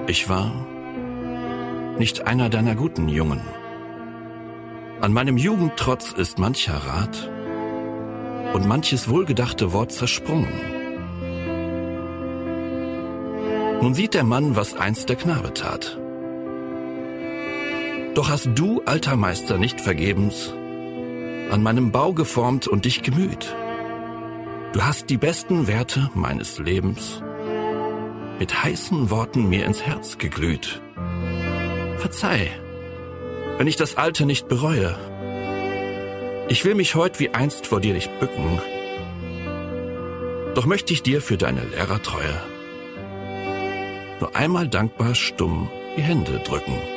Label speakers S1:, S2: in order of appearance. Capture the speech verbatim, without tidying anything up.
S1: Ich war nicht einer deiner guten Jungen. An meinem Jugendtrotz ist mancher Rat und manches wohlgedachte Wort zersprungen. Nun sieht der Mann, was einst der Knabe tat. Doch hast du, alter Meister, nicht vergebens an meinem Bau geformt und dich gemüht. Du hast die besten Werte meines Lebens mit heißen Worten mir ins Herz geglüht. Verzeih, wenn ich das Alte nicht bereue. Ich will mich heut wie einst vor dir nicht bücken, doch möchte ich dir für deine Lehrertreue nur einmal dankbar stumm die Hände drücken.